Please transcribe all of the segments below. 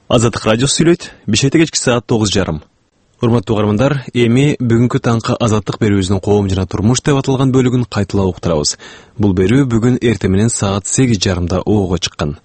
Азаттык радиосу сүйлөйт. Бишкекте кечки саат 9:30. Урматтуу угармандар, эми бүгүнкү таңкы азаттык берүүбүздүн коом жана турмуш деп аталган бөлүгүн кайталап уктурабыз. Бул берүү бүгүн эртең менен саат 8:30 ого чыккан.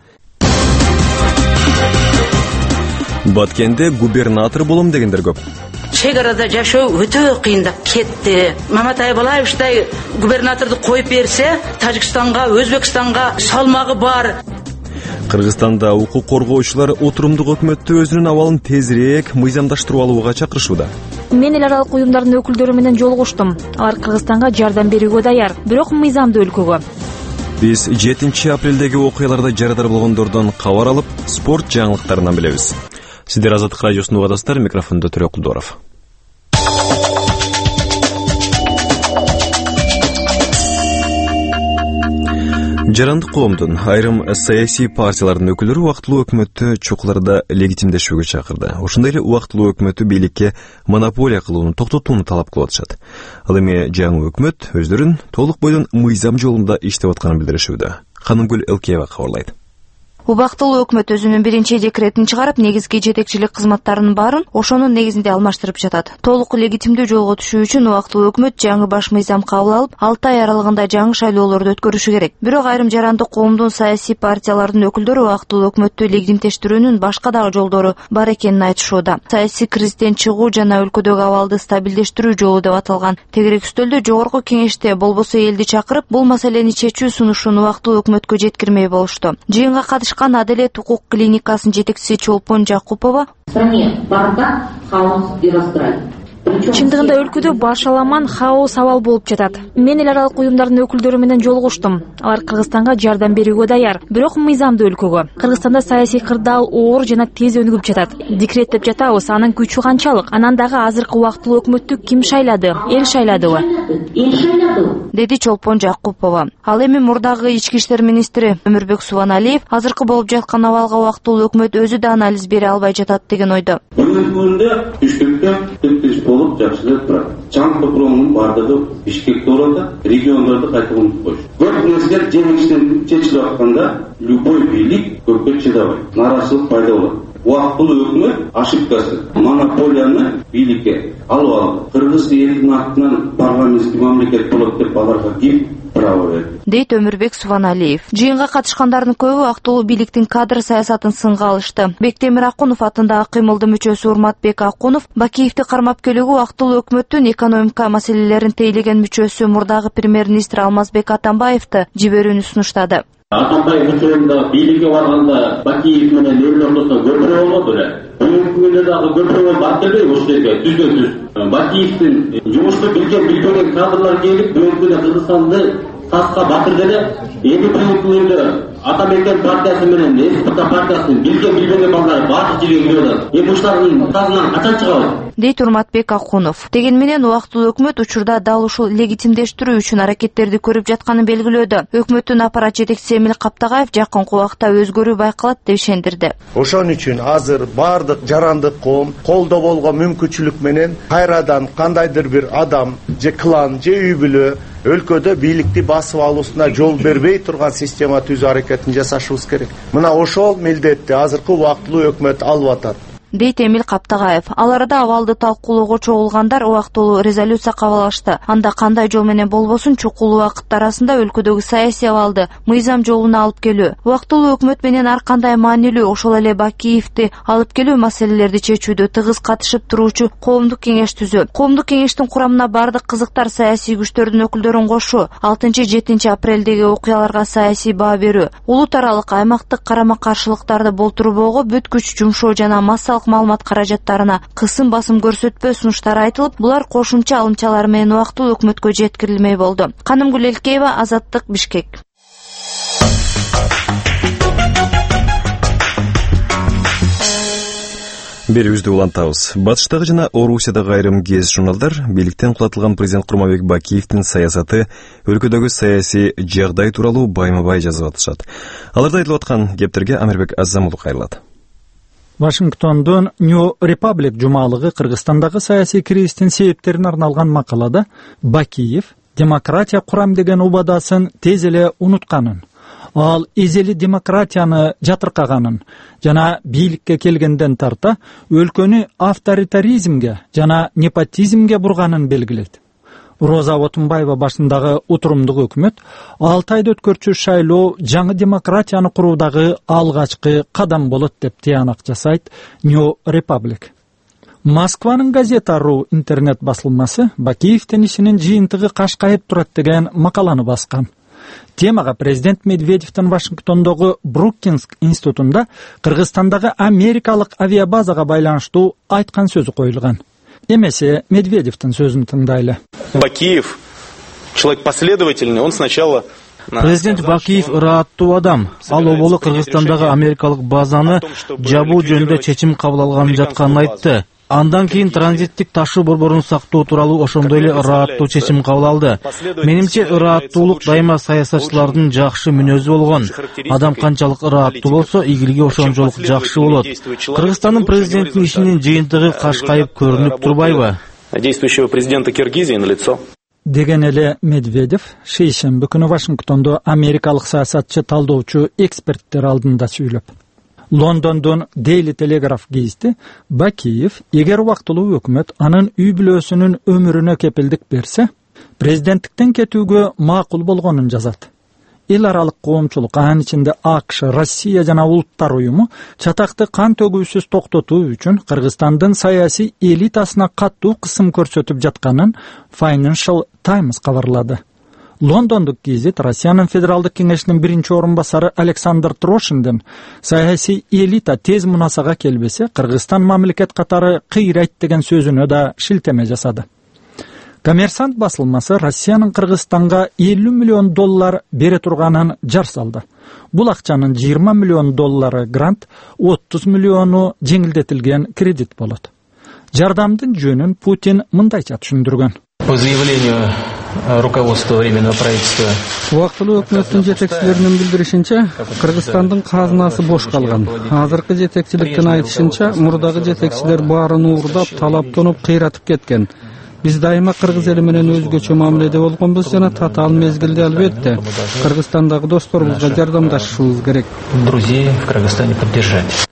Баткенде губернатор болом дегендер көп. Чек арада жашоо өтө кыйындап кетти. Маматай Балаевичтай губернаторду коюп берсе, Тажикстанга, Өзбекстанга салмагы бар. Кыргызстанда укук коргоочулар отурумдук өкмөттү өзүнүн абалын тезирээк мыйзамдаштырып алууга чакырышууда. Мен эл аралык уюмдардын өкүлдөрү менен жолугуштум. Алар Кыргызстанга жардам берүүгө даяр, бирок мыйзамдуу өлкөгө. Биз 7 апрелдеги окуяларда жарадар болгондордон кабар алып, спорт жаңылыктарынан билебиз. Сиздер Азаттык радиосун угадасыздар, микрофондо Төрөк Кулдоров. Жарандык коомдун айрым саясий партиялардын өкүлдөрү убактылуу өкмөттү чокуларда легитимдешүүгө чакырды. Ошондой эле убактылуу өкмөттү бийликке монополия кылууну токтотууну талап кылып атышат. Ал эми жаңы өкмөт өздөрүн толук бойдон мыйзам жолунда иштеп атканын билдиришүүдө. Ханымгүл Элкеева кабарлайт. Убактылуу өкмөт өзүнүн биринчи декретин чыгарып, негизги жетекчилик кызматтарынын баарын ошонун негизинде алмаштырып жатат. Толук легитимдүү жолго түшүү үчүн убактылуу өкмөт жаңы баш мыйзам кабыл алып, 6 ай аралыгында жаңы шайлоолорду өткөрүшү керек. Бирок айрым жарандык коомдун саясий партиялардын өкүлдөрү убактылуу өкмөттү легитимдештирүүнүн башка дагы жолдору бар экенин айтышууда. Саясий кризистен чыгуу жана өлкөдөгү абалды стабилдештирүү жолу деп аталган тегерек үстөлдө жогорку кеңеште болбосо элди чакырып, бул маселени чечүү сунушун убактылуу өкмөткө жеткирмей болушту. Жыйынга Адалет укук клиникасынын жетекчиси Чолпон Жакупова: Чындыгында өлкөдө башаламан хаос абал болуп жатат. Мен эл аралык уюмдардын өкүлдөрү менен жолугуштум. Алар Кыргызстанга жардам берүүгө даяр, бирок мыйзамдуу өлкөгө. Кыргызстанда саясий кырдаал оор жана тез өнүгүп жатат. Декрет деп жатабыз, анын күчү канчалык? Анан дагы азыркы убактылуу өкмөттү ким шайлады? Эл шайладыбы? Деди Чолпон Жакупова. Ал эми мурдагы ички иштер министри Өмүрбек Субаналиев азыркы болуп жаткан абалга убактылуу өкмөт өзү да анализ бере албай жатат деген ойдо. Болуп жакшылап турат. Чаң топуроонун бардыгы Бишкекте оралда, региондорду кайта унутуп коюш. Көп нерселер жеңиштен чечилип атканда любой бийлик көпкө чыдабайт. Нараачылык пайда болот. Убактылуу өкмөт ошибкасы монополияны бийликке алып алды. Кыргыз элинин атынан парламенттик мамлекет болот деп аларга ким право берди? Дейт Өмүрбек Субаналиев. Жыйынга катышкандардын көбү актылуу бийликтин кадр саясатын сынга алышты. Бектемир Акунов атындагы кыймылдын мүчөсү Урматбек Акунов Бакиевди кармап келүүгө актылуу өкмөттүн экономика маселелерин тейлеген мүчөсү мурдагы премьер-министр Алмазбек Атамбаевди жиберүүнү сунуштады. Атамбаев учурунда бийликке барганда Бакиев менен өлү ортосунда көпүрө болду эле. Бүгүнкү күндө дагы көпүрө барып келбейби ошол жерге түздөн-түз. Бакиевдин жумушту билген кадрлар келип, бүгүнкү күндө Кыргызстанды тасқа батырды эле. Эми бүгүнкү күндө Атамекен партиясы менен СПК партиясынын билген балдары башы жерге кирип атат. Эми ушулардын тазынан качан чыгабыз? Дейт Урматбек Акунов. Деген менен убактылуу өкмөт учурда дал ушул легитимдештирүү үчүн аракеттерди көрүп жатканын белгилөөдө. Өкмөттүн аппарат жетекчиси Эмил Каптагаев жакынкы убакта өзгөрүү байкалат деп ишендирди. Ошон үчүн азыр бардык жарандык коом колдо болгон мүмкүнчүлүк менен кайрадан кандайдыр бир адам же клан же үй бүлө өлкөдө бийликти басып алуусуна жол бербей турган система түзүү аракетин жасашыбыз керек. Мына ошол милдетти азыркы убактылуу өкмөт алып атат. Дейт Эмил Каптагаев. Аларда абалды талкуулоого чогулгандар убактылуу резолюция кабыл алышты. Анда кандай жол менен болбосун чукул убакыт арасында өлкөдөгү саясий абалды мыйзам жолуна алып келүү. Убактылуу өкмөт менен ар кандай маанилүү, ошол эле Бакиевди алып келүү маселелерди чечүүдө тыгыз катышып туруучу коомдук кеңеш түзүү. Коомдук кеңештин курамына бардык кызыктар саясий күчтөрдүн өкүлдөрүн кошуу, 6-7 апрелдеги окуяларга саясий баа берүү, улут аралык аймактык карама-каршылыктарды болтурбоого бүт күч жумшоо жана массалык маалымат каражаттарына кысым басым көрсөтпөө сунуштары айтылып, булар кошумча алымчалар менен убактылуу өкмөткө жеткирилмей болду. Ханымгүл Элкеева, Азаттык, Бишкек. Берүүбүздү улантабыз. Батыштагы жана Орусиядагы айрым гез журналдар бийликтен кулатылган президент Курманбек Бакиевдин саясаты, өлкөдөгү саясий жагдай тууралуу байма-бай жазып атышат. Аларда айтылып аткан кептерге Амирбек Азамулу кайрылат. Вашингтондон New Republic жумалыгы Кыргызстандагы саясий кризистин себептерине арналган макалада Бакиев демократия курам деген убадасын тез эле унутканын, Ал эзели демократияны жатыркаганын жана бийликке келгенден тарта өлкөнү авторитаризмге жана непотизмге бурганын белгилейт. Роза Отунбаева башындагы отурумдук өкмөт 6 айда өткөрчү шайлоо жаңы демократияны куруудагы алгачкы кадам болот деп тыянак жасайт New Republic. Москванын газета.ру интернет басылмасы Бакиевдин ишинин жыйынтыгы кашкайып турат деген макаланы баскан. Темага президент Медведевдин Вашингтондогу Брукинс институтунда Кыргызстандагы америкалык авиабазага байланыштуу айткан сөзү коюлган. Эмесе Медведевдин сөзүн тыңдайлы. Бакиев человек последовательный, он сначала Президент Бакиев ырааттуу адам. Ал оболу Кыргызстандагы америкалык базаны жабуу жөнүндө чечим кабыл алганын жатканын айтты. Андан кийин транзиттик ташуу борборун сактоо тууралуу ошондой эле ырааттуу чечим кабыл алды. Менимче ырааттуулук дайыма саясатчылардын жакшы мүнөзү болгон. Адам канчалык ырааттуу болсо, игилиги ошончолук жакшы болот. Кыргызстандын президентинин ишинин жыйынтыгы кашкайып көрүнүп турбайбы? Действующего президента Киргизии на лицо. Деген эле Медведев шейшемби күнү Вашингтондо америкалык саясатчы талдоочу эксперттер алдында сүйлөп. Лондондон Daily Telegraph гезити Бакиев эгер убактылуу өкмөт анын үй бүлөсүнүн өмүрүнө кепилдик берсе, президенттиктен кетүүгө макул болгонун жазат. Эл аралык коомчулук, анын ичинде АКШ, Россия жана улуттар уюму чатакты кан төгүүсүз токтотуу үчүн Кыргызстандын саясий элитасына каттуу кысым көрсөтүп жатканын Financial Times кабарлады. Лондондук гезит Россиянын федералдык кеңешинин биринчи орун басары Александр Трошиндин саясий элита тез мунасага келбесе, Кыргызстан мамлекет катары кыйрайт деген сөзүнө да шилтеме жасады. Коммерсант басылмасы Россиянын Кыргызстанга $50 миллион бере турганын жар салды. Бул акчанын $20 миллион грант, 30 миллиону жеңилдетилген кредит болот. Жардамдын жөнүн Путин мындайча түшүндүргөн. По заявлению руководства Временного правительства. Убактылуу өкмөттүн жетекчилеринин билдиришинче, Кыргызстандын казынасы бош калган. Азыркы жетекчиликтин айтышынча, мурдагы жетекчилер баарын уурдап, талаптанып, кыйратып кеткен. Биз дайыма кыргыз эли менен өзгөчө мамиледе болгонбуз жана татаал мезгилде албетте Кыргызстандагы досторубузга жардамдашышыбыз керек. Друзей в Кыргызстане поддержать.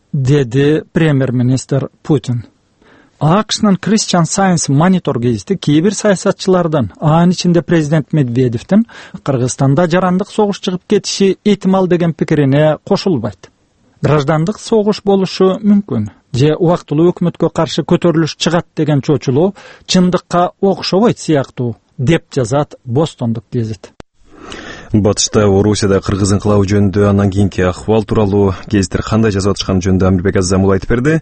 Деди премьер-министр Путин. АКШнын Christian Science Monitor гезити кээ бир саясатчылардан, анын ичинде президент Медведевдин Кыргызстанда жарандык согуш чыгып кетиши этимал деген пикирине кошулбайт. Граждандык согуш болушу мүмкүн, же убактылуу өкмөткө каршы көтөрүлүш чыгат деген чочулоо чындыкка окшобойт сыяктуу, деп жазат Бостондук гезит. Батышта Орусияда кыргыз инкылабы жөнүндө андан кийинки акыбал тууралуу гезиттер кандай жазып атышканы жөнүндө Амирбек Азамул айтып берди.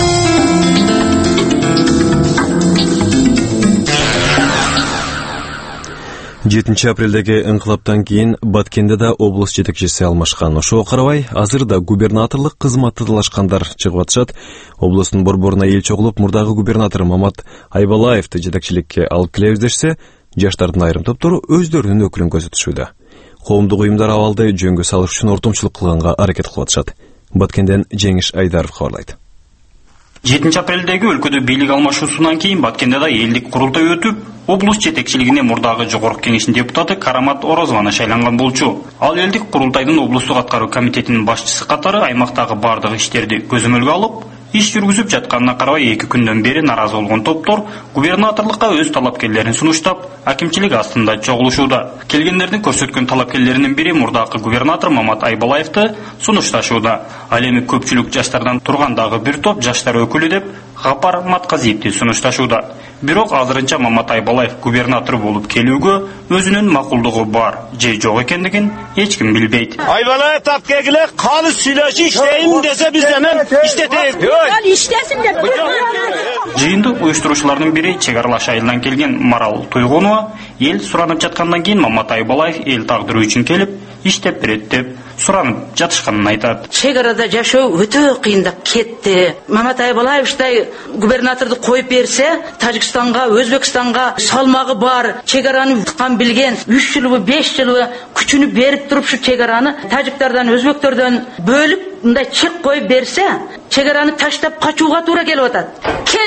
7 апрелдеги инкылаптан кийин Баткенде да облус жетекчиси алмашкан. Ошого карабай, азырда губернаторлук кызматты талашкандар чыгып атышат. Облустун борборуна эл чогулуп, мурдагы губернатор Мамат Айбалаевди жетекчиликке алып келебиз дешсе, жаштардын айрым топтору өздөрүнүн өкүлүн көрсөтүшүүдө. Коомдук уюмдар абалды жөнгө салыш үчүн ортомчулук кылганга аракет кылып атышат. Баткенден Жеңиш Айдаров кабарлайт. 7 апрелдеги өлкөдө бийлик алмашуусунан кийин Баткенде да элдик курултай өтүп, облус жетекчилигине мурдагы жогорку кеңештин депутаты Карамат Орозованы шайланган болчу. Ал элдик курултайдын облустук аткаруу комитетинин башчысы катары аймактагы бардык иштерди көзөмөлгө алып, иш жүргүзүп жатканына карабай 2 күндөн бери наразы болгон топтор губернаторлукка өз талапкерлерин сунуштап, акимчилик астында чогулушууда. Келгендердин көрсөткөн талапкерлеринин бири мурдагы губернатор Мамат Айбалаевди сунушташууда. Ал эми көпчүлүк жаштардан тургандагы бир топ жаштар өкүлү деп Гапар Матказиевди сунушташууда. Бирок азырынча Мамат Айбалаев губернатор болуп келүүгө өзүнүн макулдугу бар же жок экендигин эч ким билбейт. Айбалаев тап келгиле, каны сүйлөшү иштейм десе биз эмен иштетебиз. Ал иштесин деп. Жыйынды уюштуруучулардын бири чек аралаш айылдан келген Марал Туйгонова эл суранып жаткандан кийин Мамат Айбалаев эл тагдыры үчүн келип иштеп берет деп суранып жатышканын айтат. Чек арада жашоо өтө кыйындап кетти. Мамат Айбалаевтай губернаторду коюп берсе, Тажикстанга, Өзбекстанга салмагы бар, чек араны туткан билген 3 жылбы, 5 жылбы күчүнү берип туруп шу чек араны тажиктардан, өзбектерден бөлүп мындай чек коюп берсе, чек араны таштап качууга туура келип атат. Кел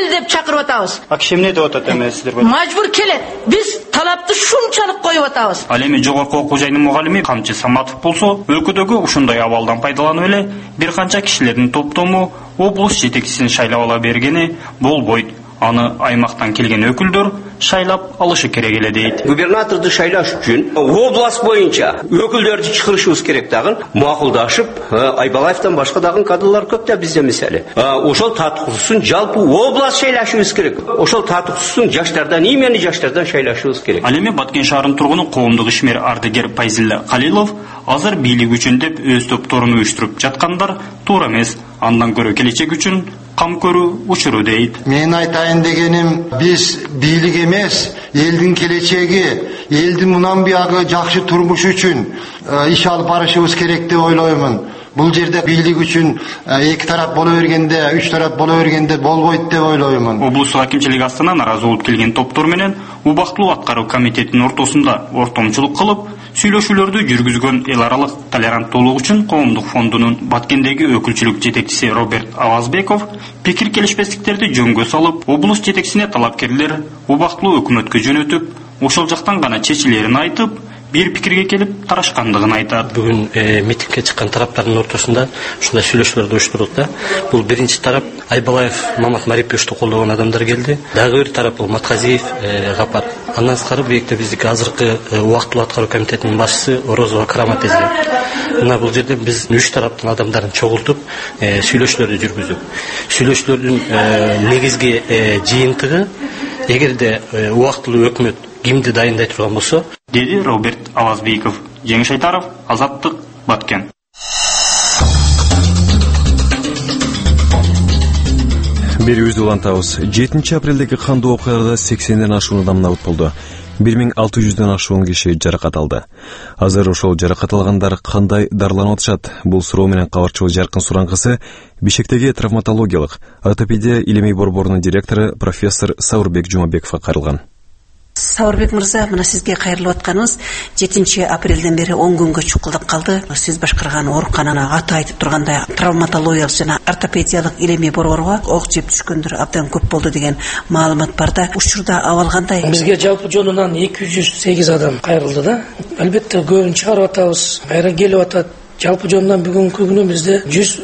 кел деп чакырып атабыз. А киши эмне деп атат эми сиздер? Мажбур келет. Биз талапты шунчалык коюп атабыз. Ал эми жогорку окуу жайынын мугалими Камчы Саматов болсо, өлкөдөгү ушундай абалдан пайдаланып эле бир канча кишилердин топтому облус жетекчисин шайлап ала бергени болбойт. Аны аймактан келген өкүлдөр шайлап алышы керек эле дейт. Губернаторду шайлаш үчүн область боюнча өкүлдөрдү чыгарышыбыз керек дагы, макулдашып, Айбалаевтан башка дагы кадрлар көп да бизде мисалы. Ошол татыктуусун жалпы область шайлашыбыз керек. Ошол татыктуусун жаштардан, имени жаштардан шайлашыбыз керек. Ал эми Баткен шаарынын тургуну коомдук ишмер ардыгер Пайзилла Калилов азыр бийлик үчүн деп өз топторун уюштуруп жаткандар туура эмес. Андан көрө келечек үчүн кам көрүү учуру дейт. Мен айтайын дегеним, биз бийлик эмес, элдин келечеги, элдин мындан бuyog'i жакшы турмуш үчүн иш алып барышыбыз керек деп ойлоймун. Бул жерде бийлик үчүн эки тарап боло бергенде, үч тарап боло бергенде болбойт деп ойлоймун. Облустук акимчилик астына наразы болуп келген топтор менен убактылуу аткаруу комитетинин ортосунда ортомчулук кылып, сүйлөшүүлөрдү жүргүзгөн эл аралык толеранттуулук үчүн коомдук фондунун Баткендеги өкүлчүлүк жетекчиси Роберт Авазбеков пикир келишпестиктерди жөнгө салып, облус жетекчисине талапкерлер убактылуу өкмөткө жөнөтүп, ошол жактан гана чечилерин айтып, бир пикирге келип тарашкандыгын айтат. Бүгүн митингге чыккан тараптардын ортосунда ушундай сүйлөшүүлөрдү уюштурдук да. Бул биринчи тарап Айбалаев, Мамат Мариповичти колдогон адамдар келди. Дагы бир тарап бул Матказиев, Гапар. Андан сырткары биекте биздики азыркы убактылуу аткаруу комитетинин башчысы Орозова Карамат эже. Мына бул жерде биз үч тараптын адамдарын чогултуп сүйлөшүүлөрдү жүргүздүк. Сүйлөшүүлөрдүн негизги жыйынтыгы эгерде убактылуу өкмөт кимди дайындай турган болсо, деди Роберт Авазбеков. Жеңиш Айтаров, Азаттык, Баткен. Берүүбүздү улантабыз. 7 апрелдеги кандуу окуяларда 80ден ашуун адам набыт болду. 1600дөн ашуун киши жаракат алды. Азыр ошол жаракат алгандар кандай дарыланып атышат? Бул суроо менен кабарчыбыз Жаркын Суранкысы Бишкектеги травматологиялык ортопедия илимий борборунун директору профессор Саурбек Жумабековго кайрылган. Саурбек мырза, мына сизге кайрылып атканыбыз 7 апрелден бери 10 күнгө чукулдап калды. Сиз башкарган оорукананы аты айтып тургандай травматологиялык жана ортопедиялык илимий борборго ок жеп түшкөндөр абдан көп болду деген маалымат бар да. Учурда абал кандай? Бизге жалпы жонунан 208 адам кайрылды да. Албетте көбүн чыгарып атабыз, кайра келип атат. Жалпы жонунан бүгүнкү күнү бизде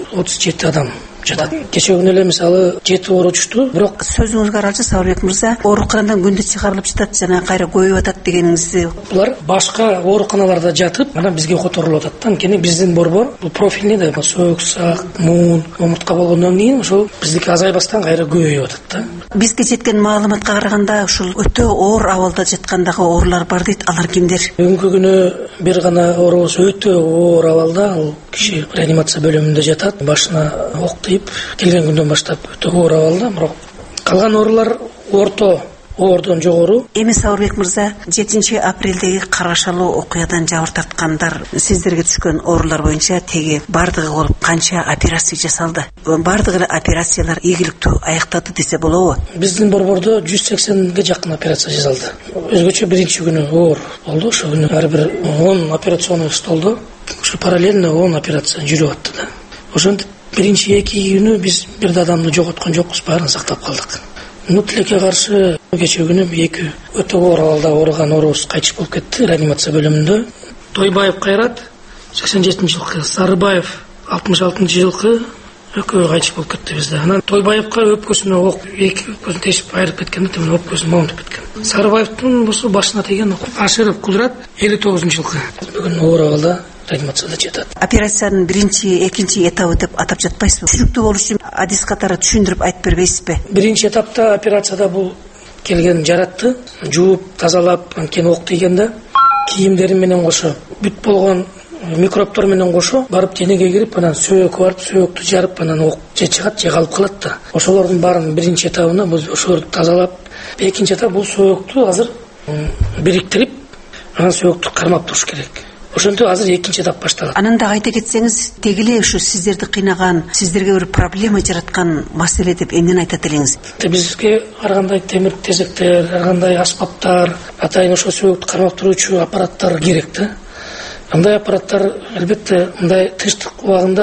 137 адам жатат. Кече күнү эле мисалы 7 ооручту. Бирок сөзүңүзгө каралчы Саурбек мырза, ооруканадан күндө чыгарылып жатат жана кайра көбөйүп атат дегениңизди. Булар башка ооруканаларда жатып, анан бизге которулуп атат. Анткени биздин борбор бул профильный да, сөөк, сак, муун, омуртка болгондон кийин ошол биздики азайбастан кайра көбөйүп атат да. Бизге жеткен маалыматка караганда ушул өтө оор абалда жаткандагы оорулар бар дейт. Алар кимдер? Бүгүнкү күнү бир гана оорубуз өтө оор абалда, ал киши реанимация бөлүмүндө жатат. Башына ок тиип келген күндөн баштап өтө оор абалда, бирок калган оорулар орто оордон жогору. Эми Саурбек мырза, 7 апрелдеги каргашалуу окуядан жабыр тарткандар сиздерге түшкөн оорулар боюнча теги бардыгы болуп канча операция жасалды? Бардыгы операциялар ийгиликтүү аяктады десе болобу? Биздин борбордо 180ге жакын операция жасалды. Өзгөчө биринчи күнү оор болду. Ошол күнү ар бир 10 операционный столдо ушу параллельно 10 операция жүрүп атты да. Ошентип биринчи 2 күнү биз бир да адамды жоготкон жокпуз, баарын сактап калдык. Тилекке каршы кече күнү 2 өтө оор абалда ооруган оорубуз кайтыш болуп кетти реанимация бөлүмүндө. Тойбаев Кайрат 87-жылкы, Сарыбаев 66-жылкы экөө кайтыш болуп кетти бизде. Анан Тойбаевка өпкөсүнө ок, 2 өпкөсүн тешип айырып кеткен, темин өпкөсү моңдуп кеткен. Сарыбаевдин босу башына теген Ашыров Кудрат 59-жылкы. Бүгүн оор абалда реанимацияда жатат. Операциянын биринчи, экинчи этабы деп атап жатпайсызбы? Түшүнүктүү болуш үчүн адис катары түшүндүрүп айтып бербейсизби? Биринчи этапта операцияда бул келген жаратты жууп, тазалап, анткени ок тийгенде кийимдери менен кошо, бүт болгон микробтор менен кошо барып денеге кирип, анан сөөккө барып, сөөктү жарып, анан ок же чыгат, же калып калат да. Ошолордун баарын биринчи этабында биз ошолорду тазалап, экинчи этап бул сөөктү азыр бириктирип, анан сөөктү кармап туруш керек. Ошентип азыр экинчи этап башталат. Анан да айта кетсеңиз, тегиле ушу сиздерди кыйнаган, сиздерге бир проблема жараткан маселе деп эмнени айтат элеңиз? Бизге ар кандай темир тезектер, ар кандай аспаптар, атайын ошо сөөктү кармап туруучу аппараттар керек да. Андай аппараттар албетте мындай тынчтык убагында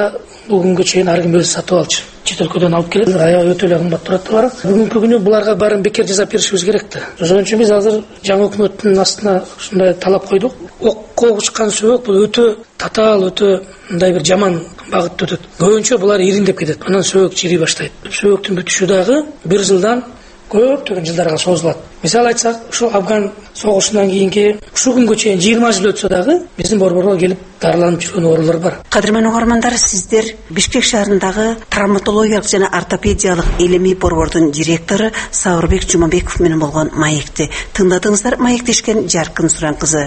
бул күнгө чейин ар ким өзү сатып алчу. Чет өлкөдөн алып келет, аябай өтө эле кымбат турат булар. Бүгүнкү күнү буларга баарын бекер жасап беришибиз керек да. Ошон үчүн биз азыр жаңы өкмөттүн астына ушундай талап койдук. Окко учкан сөбөк бул өтө татаал, өтө мындай бир жаман багытта өтөт. Көбүнчө булар ириндеп кетет. Анан сөбөк чирий баштайт. Сөбөктүн бүтүшү дагы 1 жылдан көптөгөн жылдарга созулат. Мисалы айтсак, ушул Афган согушунан кийинки ушул күнгө чейин 20 жыл өтсө дагы биздин борборго келип дарыланып жүргөн оорулар бар. Кадырман угармандар, сиздер Бишкек шаарындагы травматологиялык жана ортопедиялык илимий борбордун директору Сауырбек Жумабеков менен болгон маекти тыңдадыңыздар. Маектешкен Жаркын Суран кызы.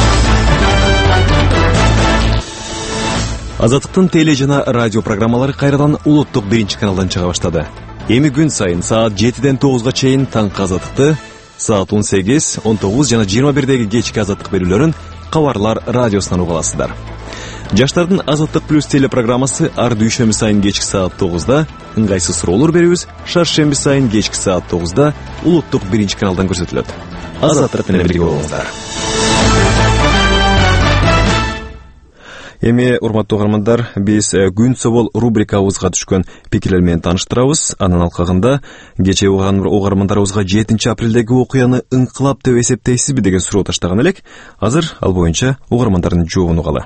Азаттыктын теле жана радио программалары кайрадан улуттук 1 каналдан чыга баштады. Эми күн сайын саат 7-ден 9-га чейин таңкы азаттыкты, саат 18, 19 жана 21деги кечки азаттык берүүлөрүн Кабарлар радиосунан уга аласыздар. Жаштардын Азаттык плюс телепрограммасы ар дүйшөмбү сайын кечки саат 9-да, ыңгайсыз суроолор берүүбүз шаршемби сайын кечки саат 9-да улуттук 1 каналдан көрсөтүлөт. Азаттык менен бирге болуңуздар. Эми урматтуу угармандар, биз күн собол рубрикабызга түшкөн пикирлер менен тааныштырабыз. Анын алкагында кечээ угармандарыбызга 7 апрелдеги окуяны ыңкылап деп эсептейсизби деген суроо таштаган элек. Азыр ал боюнча угармандардын жообун угалы.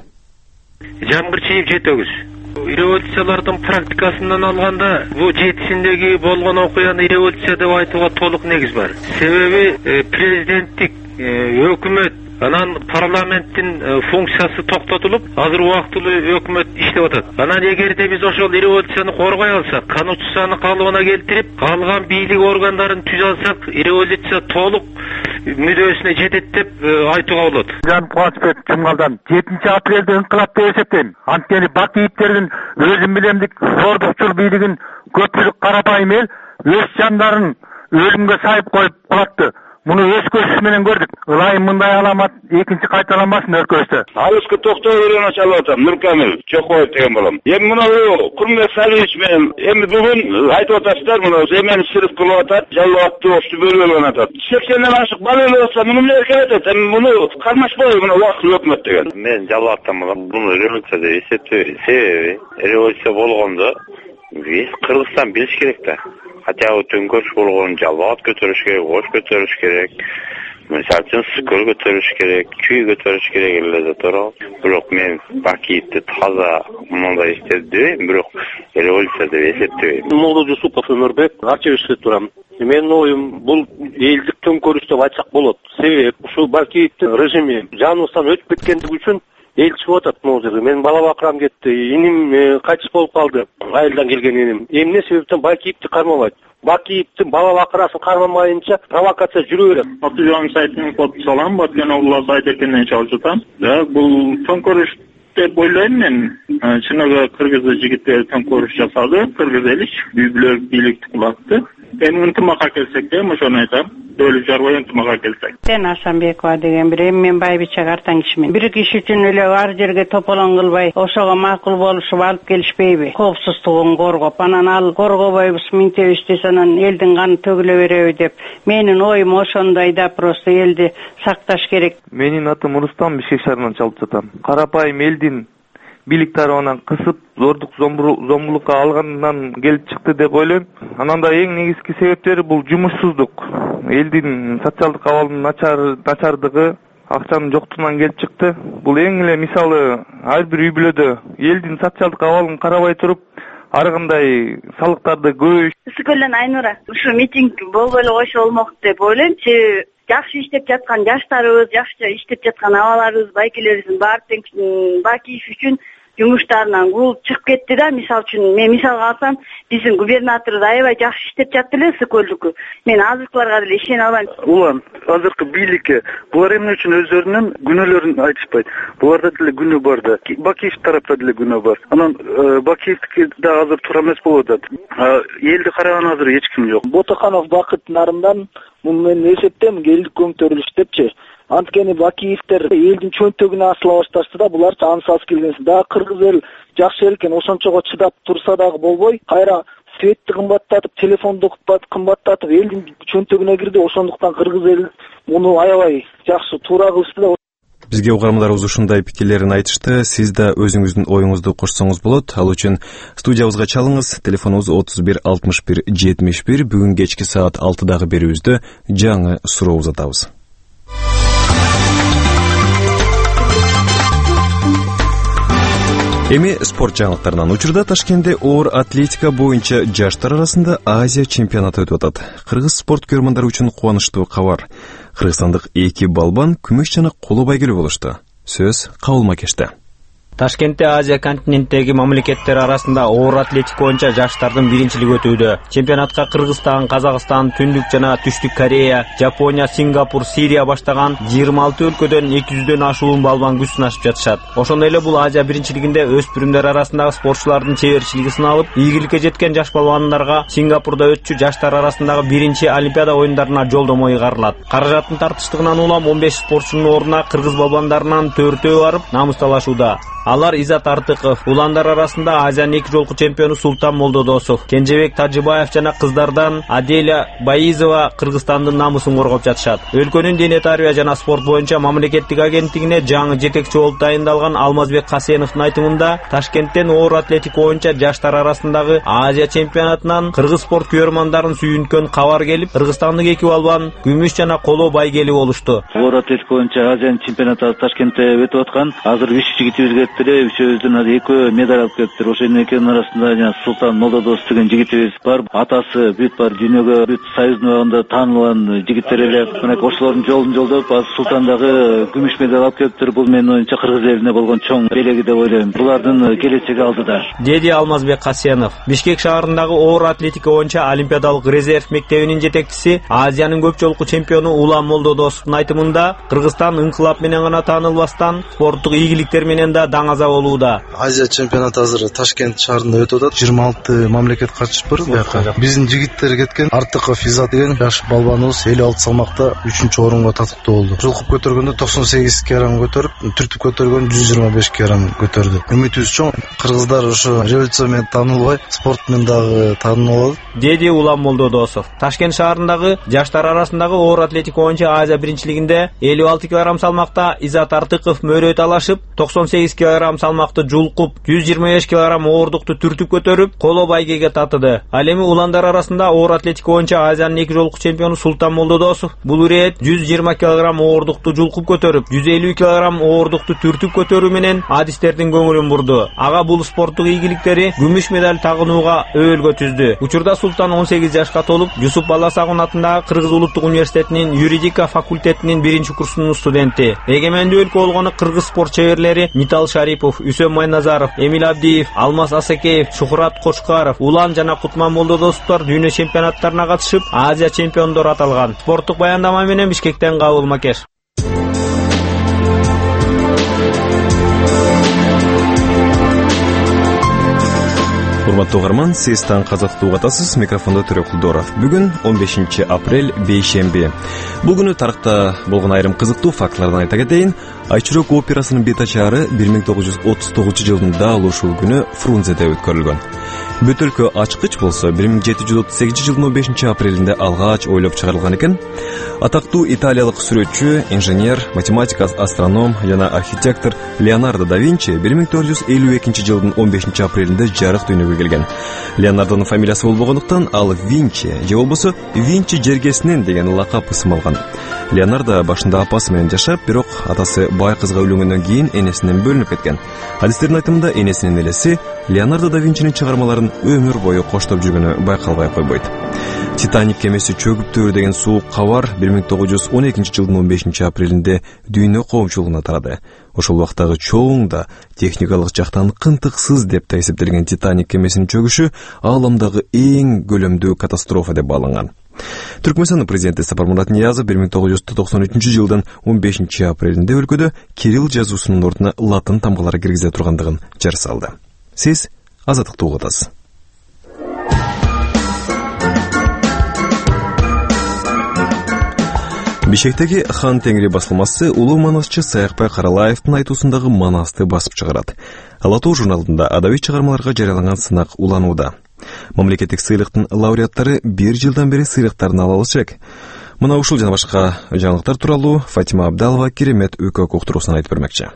Жаңгырчиев жетөгүз. Революциялардын практикасынан алганда, бул 7-синдеги болгон окуяны революция деп айтууга толук негиз бар. Себеби президенттик өкмөт анан парламенттин функциясы токтотулуп, азыр убактылуу өкмөт иштеп атат. Анан эгерде биз ошол революцияны коргой алсак, конституцияны калыбына келтирип, калган бийлик органдарын түзө алсак, революция толук мүдөөсүнө жетет деп айтууга болот. Жан Кубанычбек Жумгалдан 7 апрелде ыңкылап деп эсептейм. Анткени Бакиевтердин өзүн билемдик зордукчул бийлигин көпчүлүк карапайым эл өз жандарын өлүмгө сайып коюп калатты. Муну өз көзүбүз менен көрдүк. Ылайым мындай аламат экинчи кайталанбасын өлкөбүздө. Алыскы токтоо берүүнү чалып атам. Нуркамил Чокоев деген балам. Эми мына Курмбек Салиевич менен эми бүгүн айтып атасыздар, мына Земен Сырык кылып атат, жалбаттуу ошту бөлүп атат. 80ден ашык бала эле болсо муну эмне керек атат? Эми муну кармашпайбы мына убактылуу өкмөт деген. Мен жалбаттан балам. Муну революция деп эсептейм. Себеби революция болгондо биз Кыргызстан билиш керек да. Хотя төңкөрүш болгон жалбат көтөрүш керек, ош көтөрүш керек. Мисалы үчүн скөл көтөрүш керек, күй көтөрүш керек эле да туурабы. Бирок мен Бакиевди таза мындай иштеп дебейм, бирок революция деп эсептейм. Молдо Жусупов Өмөрбек, Арчевичте турам. Менин оюм бул элдик төңкөрүш деп айтсак болот. Себеби ушул Бакиевдин режими жаныбыздан өтүп кеткендиги үчүн эл чыгып атат могу жерге. Менин бала бакырам кетти, иним кайтыш болуп калды. Айылдан келген иним. Эмне себептен Бакиевди кармабайт? Бакиевдин бала бакырасын кармамайынча провокация жүрө берет. Атыжан сайтын код салам, Баткен облас сайт экенин чалып жатам. Да, бул төңкөрүш деп ойлойм мен. Чыныгы кыргыз жигиттери төңкөрүш жасады, кыргыз эли бийлик бийликти кулатты. Эми ынтымакка келсек де, ошону айтам. Бөлүп жарбай ынтымакка келсек. Сен Асанбекова деген бир мен Байбиче картан кишимин. Бир киши үчүн эле ар жерге тополон кылбай, ошого макул болушуп алып келишпейби? Коопсуздугун коргоп, анан ал коргобойбуз, минтебиз десе анан элдин каны төгүлө береби деп. Менин оюм ошондой да, просто элди сакташ керек. Менин атым Рустам, Бишкек шаарынан чалып жатам. Карапайым элдин бийлик тарабынан кысып, зордук зомбулукка алгандан келип чыкты деп ойлойм. Анан да эң негизги себептери бул жумушсуздук. Элдин социалдык абалынын начардыгы, акчанын жоктугунан келип чыкты. Бул эң эле мисалы ар бир үй бүлөдө элдин социалдык абалын карабай туруп, ар кандай салыктарды көбөйүш. Сүкөлдөн Айнура, ушу митинг болбой эле койсо болмок деп ойлойм. Жакшы иштеп жаткан жаштарыбыз, жакшы иштеп жаткан абаларыбыз, байкелерибиздин баары тең Бакиев үчүн жумуштарынан кууп чыгып кетти да. Мисалы үчүн мен мисалга алсам, биздин губернаторубуз аябай жакшы иштеп жатты эле Сокөлдүкү. Мен азыркыларга деле ишене албайм. Улан азыркы бийликке булар эмне үчүн өздөрүнүн күнөөлөрүн айтышпайт? Буларда деле күнөө бар да. Бакиев тарапта деле күнөө бар. Анан Бакиевдики да азыр туура эмес болуп атат. Элди караган азыр эч ким жок. Ботоканов Бакыт Нарымдан мен эсептейм элдик көңтөрүлүш депчи. Анткени Бакиевтер элдин чөнтөгүнө асыла башташты да, буларча ансыз келгенсиз. Да кыргыз эл жакшы эл экен, ошончого чыдап турса дагы болбой, кайра светти кымбаттатып, телефонду кымбаттатып элдин чөнтөгүнө кирди. Ошондуктан кыргыз эл муну аябай жакшы туура кылышты да. Бизге угармандарыбыз ушундай пикирлерин айтышты. Сиз да өзүңүздүн оюңузду кошсоңуз болот. Ал үчүн студиябызга чалыңыз. Телефонубуз 31 61 71. Бүгүн кечки саат 6дагы берүүбүздө жаңы суроо узатабыз. Эми спорт жаңылыктарынан. Учурда Ташкентте оор атлетика боюнча жаштар арасында Азия чемпионаты өтүп атат. Кыргыз спорт көрмөндөрү үчүн кубанычтуу кабар. Кыргызстандык 2 балбан күмүш жана коло байгелүү болушту. Сөз Кабыл Макеште. Ташкентте Азия континенттеги мамлекеттер арасында оор атлетика боюнча жаштардын биринчилиги өтүүдө. Чемпионатка Кыргызстан, Казакстан, Түндүк жана Түштүк Корея, Жапония, Сингапур, Сирия баштаган 26 өлкөдөн 200дөн ашуун балбан күч сынашып жатышат. Ошондой эле бул Азия биринчилигинде өспүрүмдөр арасындагы спортчулардын чеберчилиги сыналып, ийгиликке жеткен жаш балбандарга Сингапурда өтчү жаштар арасындагы биринчи Олимпиада оюндарына жолдомо ыйгарылат. Каражаттын тартыштыгынан улам 15 спортчунун ордуна кыргыз балбандарынан 4-өө барып намысталашууда. Алар Изат Артыков, уландар арасында Азиянын 2 жолку чемпиону Султан Молдодосов, Кенжебек Тажыбаев жана кыздардан Аделя Баизова Кыргызстандын намысын коргоп жатышат. Өлкөнүн дене тарбия жана спорт боюнча мамлекеттик агенттигине жаңы жетекчи болуп тайындалган Алмазбек Касеновдун айтымында, Ташкенттен оор атлетика боюнча жаштар арасындагы Азия чемпионатынан кыргыз спорт көрөрмандарын сүйүнткөн кабар келип, кыргызстандык 2 балбан күмүш жана коло байгелүү болушту. Оор атлетика боюнча Азиянын чемпионаты Ташкентте өтүп аткан. Азыр 3 жигитибизге үшөөбүздөн 2 медаль алып келиптир. Ошонун экөөнүн арасында жана Султан Молдодос деген жигитибиз бар. Атасы бүт бар дүйнөгө бүт союздун убагында таанылган жигиттер эле. Мына ошолордун жолун жолдоп, Султан дагы күмүш медаль алып келиптир. Бул менин оюмча кыргыз элине болгон чоң белеги деп ойлойм. Булардын келечеги алдыда. Деди Алмазбек Касенов. Бишкек шаарындагы оор атлетика боюнча Олимпиадалык резерв мектебинин жетекчиси, Азиянын көп жолку чемпиону Улан Молдодосовдун айтымында, Кыргызстан ыңкылап менен гана таанылбастан, спорттук ийгиликтер менен да даңаза болууда. Азия чемпионаты азыр Ташкент шаарында өтүп атат. 26 мамлекет катышып бар бияка. Биздин жигиттер кеткен. Артыков Изат деген жаш балбаныбыз 56 салмакта 3-чү орунга татыктуу болду. Жулкуп көтөргөндө 98 кг көтөрүп, түртүп көтөргөн 125 кг көтөрдү. Үмүтүбүз чоң. Кыргыздар ошо революция менен таанылбай, спорт менен дагы таанылат. Деди Улан Молдодосов. Ташкент шаарындагы жаштар арасындагы оор атлетика боюнча Азия биринчилигинде 56 кг салмакта Изат Артыков мөрөө талашып, 98 кг салмакты жулкуп, 125 кг оордукту түртүп көтөрүп, коло байгеге татыды. Ал эми уландар арасында оор атлетика боюнча Азиянын 2 жолку чемпиону Султан Молдодосов бул ирет 120 кг оордукту жулкуп көтөрүп, 150 кг оордукту түртүп көтөрүү менен адистердин көңүлүн бурду. Ага бул спорттук ийгиликтери күмүш медаль тагынууга өбөлгө түздү. Учурда Султан 18 жашка толуп, Жусуп Баласагун атындагы Кыргыз улуттук университетинин юридика факультетинин 1-курсунун студенти. Эгемендүү өлкө болгону кыргыз спорт чеберлери Митал Шарипов, Үсөм Майназаров, Эмил Абдиев, Алмаз Асакеев, Шухрат Кошкаров, Улан жана Кутман Молдодосовдор дүйнө чемпионаттарына катышып, Азия чемпиондору аталган. Спорттук баяндама менен Бишкектен Кабыл Макеш. Урматтуу угарман, сиз таң казактуу угатасыз. Микрофондо Төрөк Кулдоров. Бүгүн 15 апрель бейшемби. Бул күнү тарыхта болгон айрым кызыктуу фактылардан айта кетейин. Айчүрөк операсынын бет ачаары 1939-жылдын дал ушул күнү Фрунзеде өткөрүлгөн. Бөтөлкө ачкыч болсо 1738-жылдын 15 апрелинде алгач ойлоп чыгарылган экен. Атактуу италиялык сүрөтчү, инженер, математик, астроном жана архитектор Леонардо да Винчи 1452-жылдын 15 апрелинде жарык дүйнөгө келген. Леонардонун фамилиясы болбогондуктан ал Винчи же болбосо Винчи жергесинен деген лакап ысым алган. Леонардо башында апасы менен жашап, бирок атасы бай кызга үйлөнгөндөн кийин энесинен бөлүнүп кеткен. Адистердин айтымында энесинин элеси Леонардо да Винчинин чыгармаларын өмүр бою коштоп жүргөнү байкалбай койбойт. Титаник кемеси чөгүптүр деген суук кабар 1912-жылдын 15 апрелинде дүйнө коомчулугуна тарады. Ошол убактагы чоң да техникалык жактан кынтыксыз деп та эсептелген Титаник кемесинин чөгүшү ааламдагы эң көлөмдүү катастрофа деп бааланган. Түркмөнстандын президенти Сапар Муратниязов 1993-жылдын 15 апрелинде өлкөдө кирилл жазуусунун ордуна латын тамгалары киргизе тургандыгын жар салды. Сиз азаттыкты угатасыз. Бишкектеги Хан Теңри басылмасы улуу манасчы Саякбай Каралаевдин айтуусундагы манасты басып чыгарат. Ала Тоо журналында адабий чыгармаларга жарыяланган сынак уланууда. Мамлекеттик сыйлыктын лауреаттары 1 жылдан бери сыйлыктарын ала алышат. Мына ушул жана башка жаңылыктар тууралуу Фатима Абдалова керемет өлкө уктуруусунан айтып бермекчи.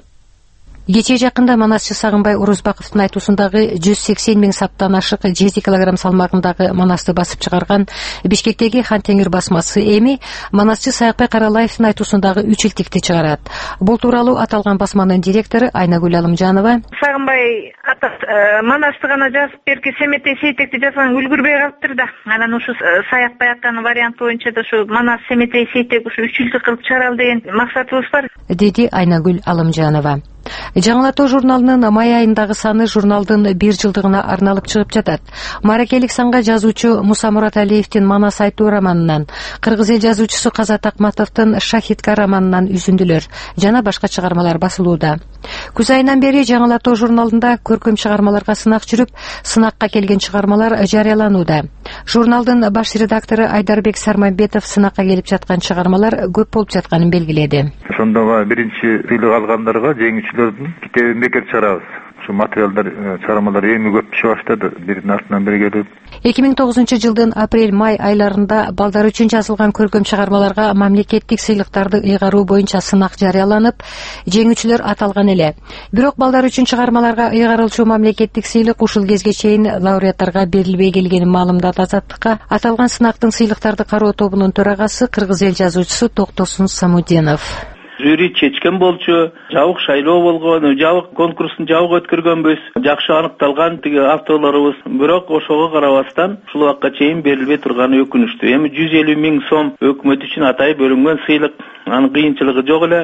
Кечээ жакында манасчы Сагынбай Орозбаковдун айтуусундагы 180 миң саптан ашык 7 килограмм салмагындагы манасты басып чыгарган Бишкектеги Хан Теңир басмасы эми манасчы Саякбай Каралаевдин айтуусундагы 3 илтикти чыгарат. Бул тууралуу аталган басманын директору Айнагүл Алымжанова: Сагынбай ата манасты гана жазып берки Семетей Сейтекти жазган үлгүрбөй калыптыр да. Анан ушу Саякбай атанын варианты боюнча да ушу Манас Семетей Сейтек ушу 3 илтик кылып чыгаралы деген максатыбыз бар, деди Айнагүл Алымжанова. Жаңылатуу журналынын май айындагы саны журналдын 1 жылдыгына арналып чыгып жатат. Маракелик санга жазуучу Муса Мураталиевдин Манас айтуу романынан, кыргыз эл жазуучусу Казат Акматовдун Шахидка романынан үзүндүлөр жана башка чыгармалар басылууда. Күз айынан бери Жаңылатуу журналында көркөм чыгармаларга сынак жүрүп, сынакка келген чыгармалар жарыяланууда. Журналдын баш редактору Айдарбек Сармамбетов сынакка келип жаткан чыгармалар көп болуп жатканын белгиледи. Ошондо биринчи сыйлык алгандарга жеңүүчүлөрдүн китебин бекер чыгарабыз. Ушу материалдар, чыгармалар эми көп түшө баштады, биринин артынан бири келип. 2009-жылдын апрель-май айларында балдар үчүн жазылган көркөм чыгармаларга мамлекеттик сыйлыктарды ыйгаруу боюнча сынак жарыяланып, жеңүүчүлөр аталган эле. Бирок балдар үчүн чыгармаларга ыйгарылчу мамлекеттик сыйлык ушул кезге чейин лауреаттарга берилбей келгенин маалымдады Азаттыкка аталган сынактын сыйлыктарды кароо тобунун төрагасы кыргыз эл жазуучусу Токтосун Самудинов. Жюри чечкен болчу, жабык шайлоо болгон, жабык конкурстун жабык өткөргөнбүз, жакшы аныкталган тиги авторлорубуз. Бирок ошого карабастан ушул убакка чейин берилбей турганы өкүнүчтүү. Эми 150 миң сом өкмөт үчүн атай бөлүнгөн сыйлык, анын кыйынчылыгы жок эле.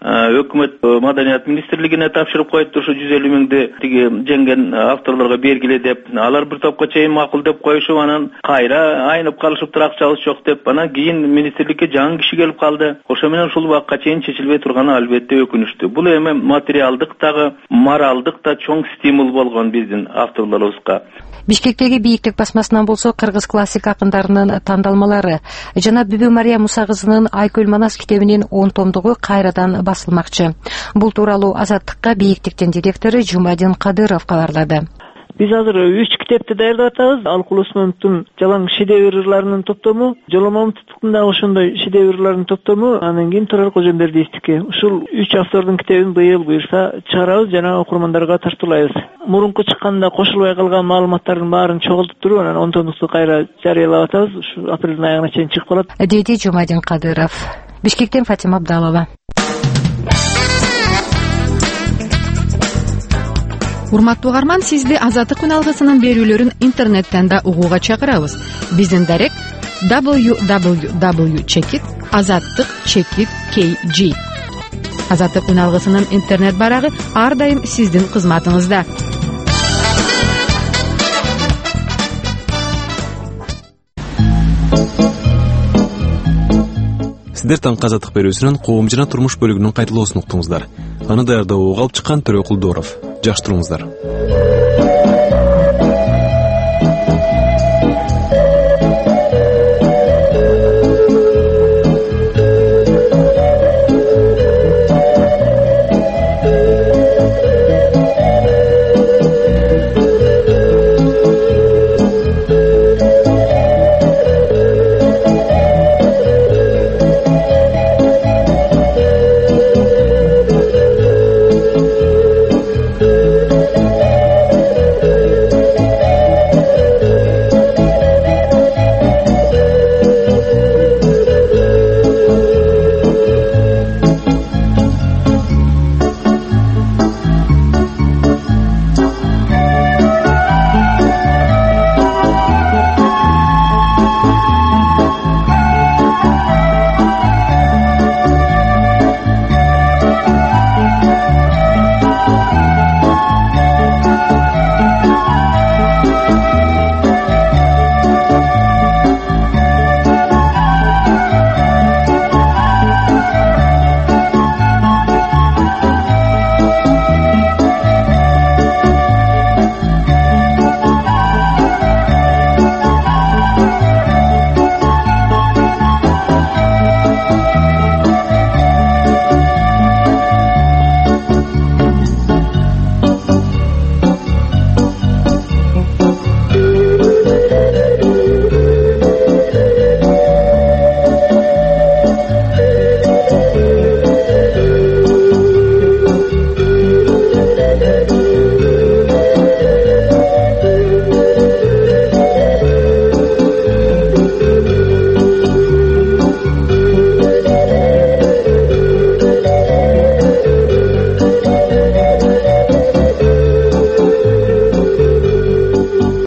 Өкмөт Маданият министрлигине тапшырып коюпту, ушу 150 миңди тиги жеңген авторлорго бергиле деп. Алар бир топко чейин макул деп коюшуп, анан кайра айнып калышыптыр, акчабыз жок деп. Анан кийин министрликке жаңы киши келип калды. Ошо менен ушул убакка чейин чечилбей турганы албетте өкүнүчтүү. Бул эми материалдык дагы, моралдык да чоң стимул болгон биздин авторлорубузга. Бишкектеги Бийиктик басмасынан болсо кыргыз классик акындарынын тандалмалары жана Бүбү Мария Муса кызынын Айкөл Манас китебинин 10 томдугу кайрадан басылмакчы. Бул тууралуу Азаттыкка Бийиктиктин директору Жумадин Кадыров кабарлады. Биз азыр 3 китепти даярдап атабыз. Алкул Осмоновдун Жалаң шедевр ырларынын топтому, Жоло Мамытовдун дагы ошондой шедевр ырларынын топтому, анан кийин Турар Кожомбердиевдики. Ушул 3 автордун китебин быйыл буюрса чыгарабыз жана окурмандарга тартуулайбыз. Мурунку чыкканда кошулбай калган маалыматтардын баарын чогултуп туруп, анан 10 томдукту кайра жарыялап атабыз. Ушу апрелдин аягына чейин чыгып калат, деди Жумадин Кадыров. Бишкектен Фатима Абдалова. Урматтуу угарман, сизди Азаттык үналгысынын берүүлөрүн интернеттен да угууга чакырабыз. Биздин дарек www.azattik.kg. Азаттык үналгысынын интернет барагы ар дайым сиздин кызматыңызда. Сиздер таңкы Азаттык берүүсүнүн коом жана турмуш бөлүгүнүн кайталоосун уктуңуздар. Аны даярдоого алып чыккан Төрөкул Дооров. Жакшы туруңуздар.